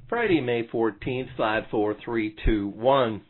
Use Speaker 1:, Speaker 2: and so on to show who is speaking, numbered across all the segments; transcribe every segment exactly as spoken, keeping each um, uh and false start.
Speaker 1: Friday, May fourteenth, five four three two one.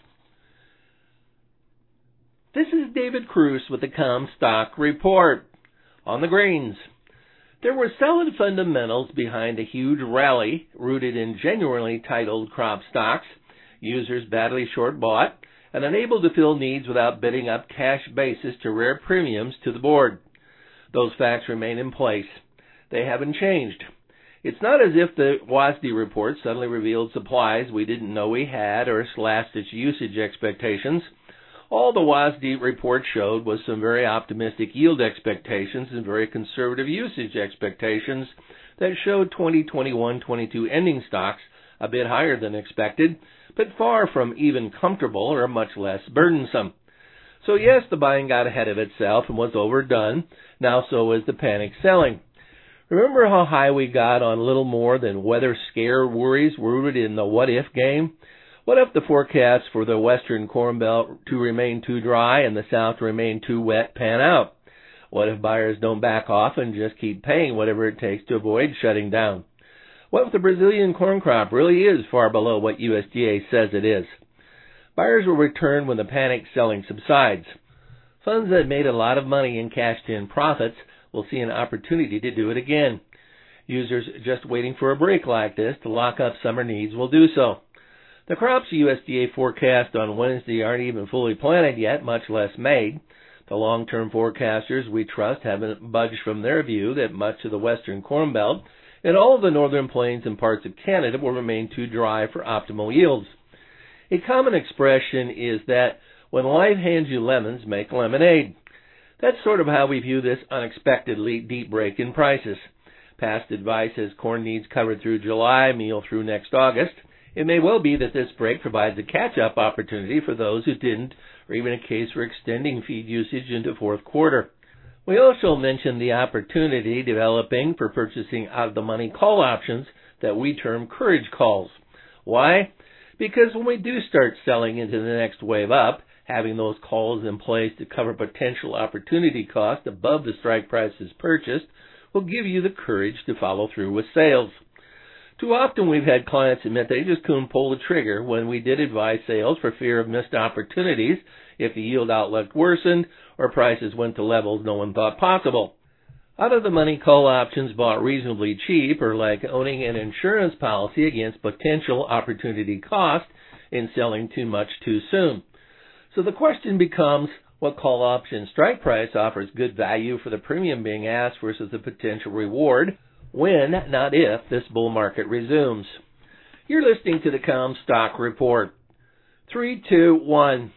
Speaker 1: This is David Cruz with the Comstock Report. On the greens, there were solid fundamentals behind a huge rally rooted in genuinely titled crop stocks, users badly short bought, and unable to fill needs without bidding up cash basis to rare premiums to the board. Those facts remain in place. They haven't changed. It's not as if the W A S D report suddenly revealed supplies we didn't know we had or slashed its usage expectations. All the W A S D report showed was some very optimistic yield expectations and very conservative usage expectations that showed twenty twenty-one twenty-two ending stocks a bit higher than expected, but far from even comfortable or much less burdensome. So yes, the buying got ahead of itself and was overdone. Now so is the panic selling. Remember how high we got on little more than weather scare worries rooted in the what-if game? What if the forecasts for the western Corn Belt to remain too dry and the south to remain too wet pan out? What if buyers don't back off and just keep paying whatever it takes to avoid shutting down? What if the Brazilian corn crop really is far below what U S D A says it is? Buyers will return when the panic selling subsides. Funds that made a lot of money and cashed in profits will see an opportunity to do it again. Users just waiting for a break like this to lock up summer needs will do so. The crops U S D A forecast on Wednesday aren't even fully planted yet, much less made. The long-term forecasters we trust haven't budged from their view that much of the western Corn Belt and all of the northern plains and parts of Canada will remain too dry for optimal yields. A common expression is that when life hands you lemons, make lemonade. That's sort of how we view this unexpectedly deep break in prices. Past advice has corn needs covered through July, meal through next August. It may well be that this break provides a catch-up opportunity for those who didn't, or even a case for extending feed usage into fourth quarter. We also mentioned the opportunity developing for purchasing out-of-the-money call options that we term courage calls. Why? Because when we do start selling into the next wave up, having those calls in place to cover potential opportunity cost above the strike prices purchased will give you the courage to follow through with sales. Too often we've had clients admit they just couldn't pull the trigger when we did advise sales for fear of missed opportunities if the yield outlook worsened or prices went to levels no one thought possible. Out-of-the-money call options bought reasonably cheap are like owning an insurance policy against potential opportunity cost in selling too much too soon. So the question becomes, what call option strike price offers good value for the premium being asked versus the potential reward when, not if, this bull market resumes? You're listening to the Comstock Report. three, two, one.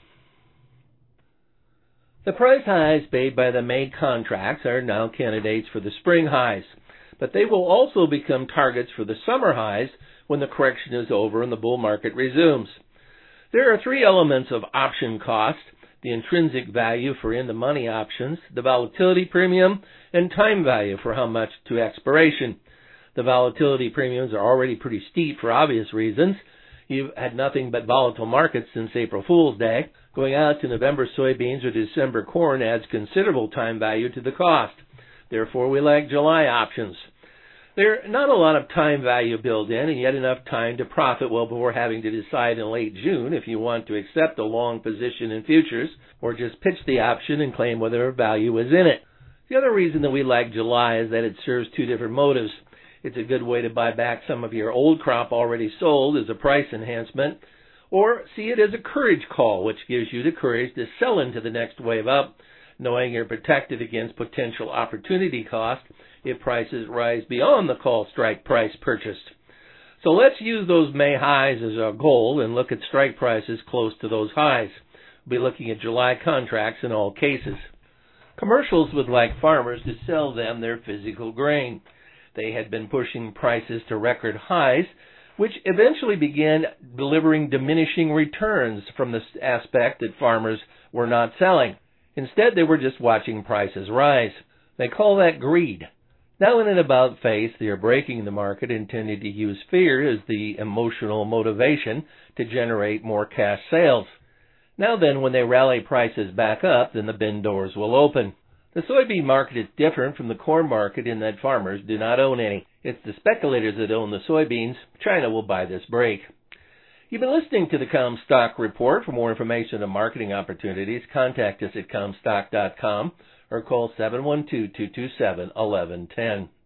Speaker 1: The price highs paid by the May contracts are now candidates for the spring highs, but they will also become targets for the summer highs when the correction is over and the bull market resumes. There are three elements of option cost: the intrinsic value for in-the-money options, the volatility premium, and time value for how much to expiration. The volatility premiums are already pretty steep for obvious reasons. You've had nothing but volatile markets since April Fool's Day. Going out to November soybeans or December corn adds considerable time value to the cost. Therefore, we like July options. There's not a lot of time value built in, and yet enough time to profit well before having to decide in late June if you want to accept a long position in futures or just pitch the option and claim whatever value is in it. The other reason that we like July is that it serves two different motives. It's a good way to buy back some of your old crop already sold as a price enhancement, or see it as a courage call, which gives you the courage to sell into the next wave up, knowing you're protected against potential opportunity cost if prices rise beyond the call strike price purchased. So let's use those May highs as our goal and look at strike prices close to those highs. We'll be looking at July contracts in all cases. Commercials would like farmers to sell them their physical grain. They had been pushing prices to record highs, which eventually began delivering diminishing returns from the aspect that farmers were not selling. Instead, they were just watching prices rise. They call that greed. Now in an about face, they are breaking the market, intending to use fear as the emotional motivation to generate more cash sales. Now then, when they rally prices back up, then the bin doors will open. The soybean market is different from the corn market in that farmers do not own any. It's the speculators that own the soybeans. China will buy this break. You've been listening to the Comstock Report. For more information on marketing opportunities, contact us at comstock dot com or call seven one two, two two seven, one one one zero.